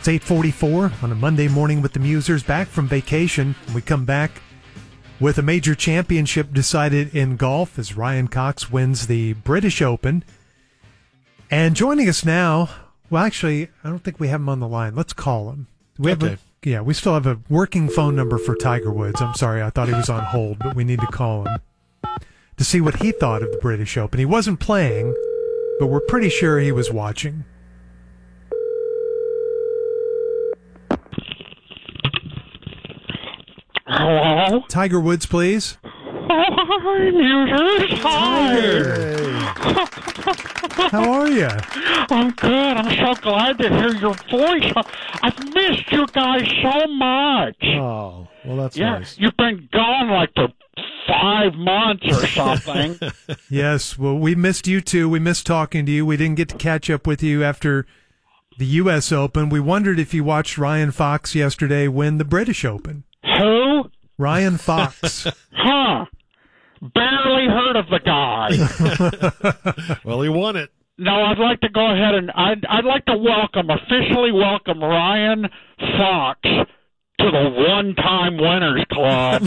It's 8:44 on a Monday morning with the Musers back from vacation. We come back with a major championship decided in golf as Ryan Cox wins the British Open. And joining us now, well, actually, I don't think we have him on the line. Let's call him. We still have a working phone number for Tiger Woods. I'm sorry, I thought he was on hold, but we need to call him to see what he thought of the British Open. He wasn't playing, but we're pretty sure he was watching. Hello? Tiger Woods, please. Hi, Musers. Tiger. How are you? I'm good. I'm so glad to hear your voice. I've missed you guys so much. Oh, well, that's nice. You've been gone like for 5 months or something. Yes, well, we missed you too. We missed talking to you. We didn't get to catch up with you after the U.S. Open. We wondered if you watched Ryan Fox yesterday win the British Open. Who? Ryan Fox. Huh. Barely heard of the guy. Well, he won it. No, I'd like to go ahead and I'd like to officially welcome Ryan Fox to the one-time winners club.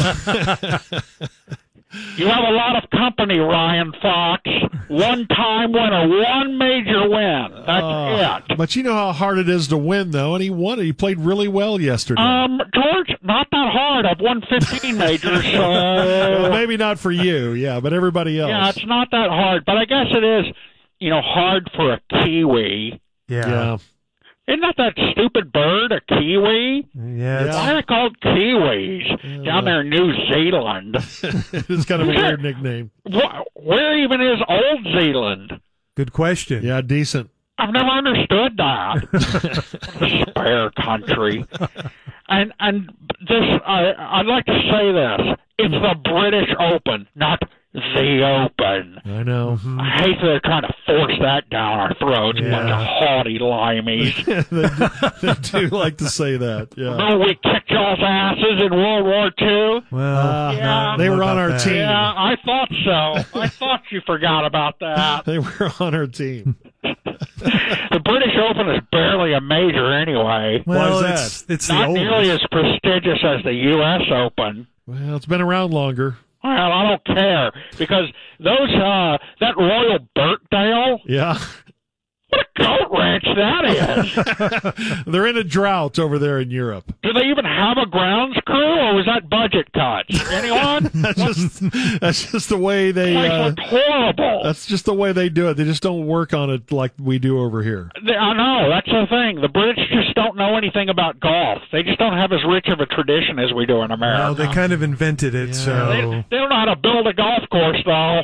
You have a lot of company, Ryan Fox. One-time winner, one major win. That's it. But you know how hard it is to win, though, and he won it. He played really well yesterday. George, not that hard. I've won 15 majors, so... Well, maybe not for you, yeah, but everybody else. Yeah, it's not that hard, but I guess it is, hard for a Kiwi. Yeah. Isn't that stupid bird, a kiwi? Yeah. Why are they called kiwis down there in New Zealand? It's kind of a weird nickname. Where even is Old Zealand? Good question. Yeah, decent. I've never understood that. Spare country. And this, I'd like to say this. It's the British Open, not the Open. I know. Mm-hmm. I hate that they're trying to force that down our throats. Yeah. Bunch of haughty limeys. They do like to say that. Yeah. Remember we kicked y'all's asses in World War II? Well, they were on our team. Yeah, I thought so. I thought you forgot about that. They were on our team. The British Open is barely a major anyway. Well, Why is it's Not the nearly oldest. as prestigious as the U.S. Open. Well, it's been around longer. Well, I don't care, because that Royal Birkdale, Yeah. what a goat ranch that is. They're in a drought over there in Europe. Do they even have a grounds crew, or was that budget cuts? Anyone? That's just the way they. Place looked horrible. That's just the way they do it. They just don't work on it like we do over here. I know, that's the thing. The British just don't know anything about golf. They just don't have as rich of a tradition as we do in America. Well, they kind of invented it, so... They don't know how to build a golf course, though.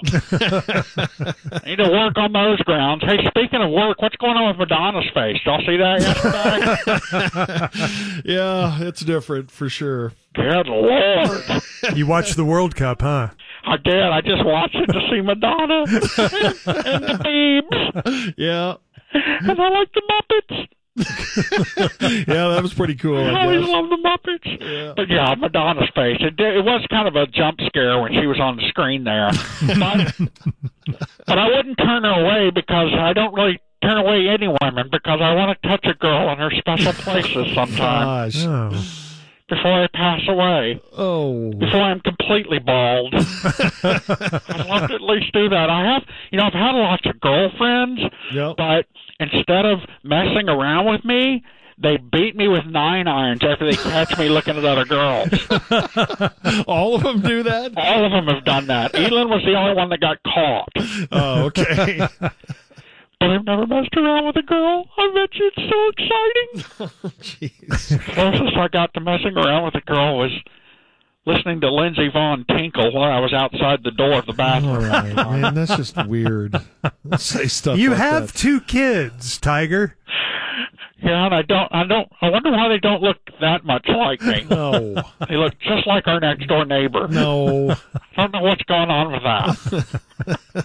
They need to work on those grounds. Hey, speaking of work, what's going on with Madonna's face? Y'all see that yesterday? Yeah, it's different for sure. Good Lord. You watched the World Cup, huh? I did. I just watched it to see Madonna and the Biebs. Yeah. And I like the Muppets. Yeah, that was pretty cool. I I always guess. love the Muppets. Yeah. But yeah, Madonna's face. It was kind of a jump scare when she was on the screen there. But I wouldn't turn her away, because I don't really turn away any women, because I want to touch a girl in her special places sometime Gosh. Oh. before I pass away. Oh. Before I'm completely bald. I'd love to at least do that. I've had lots of girlfriends, Yep. but instead of messing around with me, they beat me with 9-irons after they catch me looking at other girls. All of them do that? All of them have done that. Elin was the only one that got caught. Oh, okay. But I've never messed around with a girl. I bet you it's so exciting. Jeez. Closest I got to messing around with a girl was listening to Lindsey Vonn tinkle while I was outside the door of the All bathroom. right, man, that's just weird. Say stuff You like have that. 2 kids, Tiger. Yeah, and I wonder why they don't look that much like me. No. They look just like our next door neighbor. No. I don't know what's going on with that.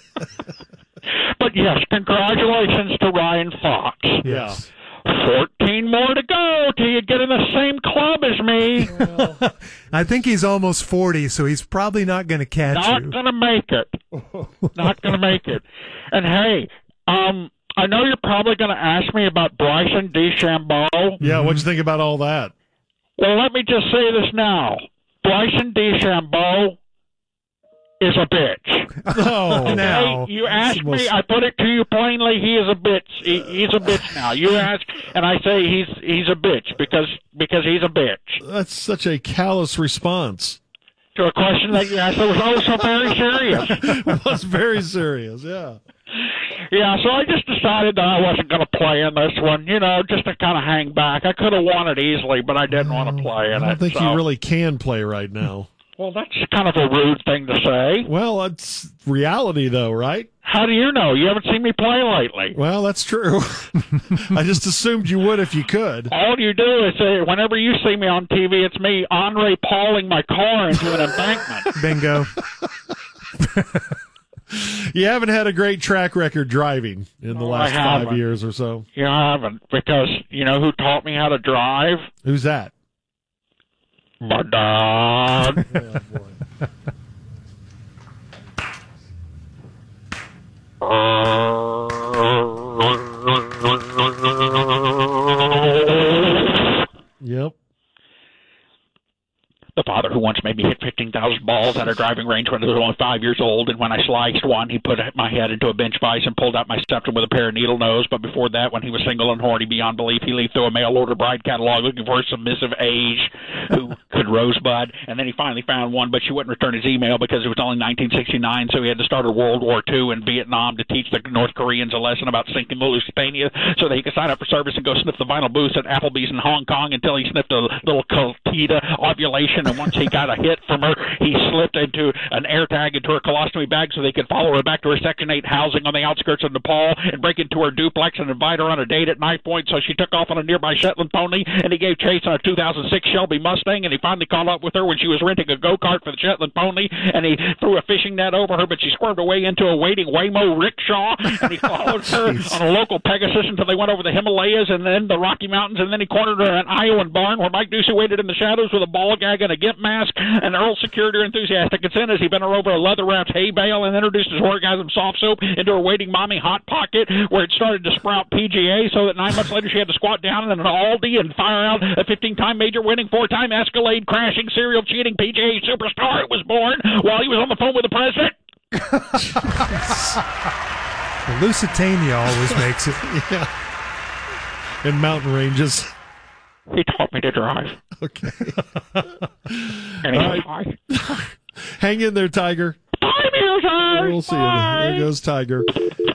But yes, congratulations to Ryan Fox. Yeah. 14 more to go till you get in the same club as me. I think he's almost 40, so he's probably not going to catch Not you. gonna make it. Not gonna make it. And hey, I know you're probably going to ask me about Bryson DeChambeau. Yeah, what'd you think about all that? Well, let me just say this now. Bryson DeChambeau is a bitch. No. Now. You asked me, I put it to you plainly, he is a bitch. He's a bitch now. You ask, and I say he's a bitch because he's a bitch. That's such a callous response. To a question that you asked that was also very serious. It was very serious, yeah. Yeah, so I just decided that I wasn't going to play in this one, just to kind of hang back. I could have won it easily, but I didn't want to play in it. I don't think so. you really can play right now. Well, that's kind of a rude thing to say. Well, it's reality, though, right? How do you know? You haven't seen me play lately. Well, that's true. I just assumed you would if you could. All you do is say, whenever you see me on TV, it's me, Andre Pauling my car into an embankment. Bingo. You haven't had a great track record driving in the last 5 years or so. You haven't, because you know who taught me how to drive? Who's that? My dad. Oh, boy. Yep. The father who once made me hit 15,000 balls at a driving range when I was only 5 years old, and when I sliced one, he put my head into a bench vise and pulled out my septum with a pair of needle nose. But before that, when he was single and horny beyond belief, he leafed through a mail-order bride catalog looking for a submissive age who could rosebud. And then he finally found one, but she wouldn't return his email because it was only 1969, so he had to start a World War II in Vietnam to teach the North Koreans a lesson about sinking the Lusitania so that he could sign up for service and go sniff the vinyl booths at Applebee's in Hong Kong until he sniffed a little Coltita ovulation. And once he got a hit from her, he slipped into an air tag into her colostomy bag so they could follow her back to her Section 8 housing on the outskirts of Nepal and break into her duplex and invite her on a date at knife point. So she took off on a nearby Shetland pony, and he gave chase on a 2006 Shelby Mustang, and he finally caught up with her when she was renting a go-kart for the Shetland pony, and he threw a fishing net over her, but she swerved away into a waiting Waymo rickshaw, and he followed her on a local Pegasus until they went over the Himalayas and then the Rocky Mountains, and then he cornered her in an Iowan barn where Mike Ducey waited in the shadows with a ball gag and a gimp mask. And Earl secured her enthusiastic consent as he bent her over a leather-wrapped hay bale and introduced his orgasm soft soap into her waiting mommy hot pocket, where it started to sprout PGA, so that 9 months later she had to squat down in an Aldi and fire out a 15-time major-winning, 4-time Escalade-crashing, serial-cheating PGA superstar. It was born while he was on the phone with the president. The Lusitania always makes it. Yeah. In mountain ranges. He taught me to drive. Okay. And he was high. Hang in there, Tiger. Bye, Music! We'll see you. There goes Tiger.